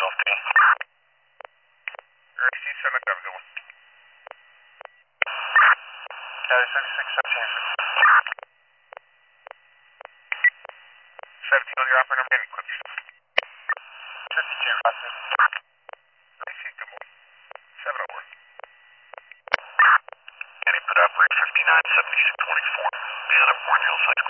RC 7 Copy 1. County 6617. 17 on your operator man, quick. 52, Roger. RC, good morning. 7 over. Any put operator 597624. Man up Orange Hill Site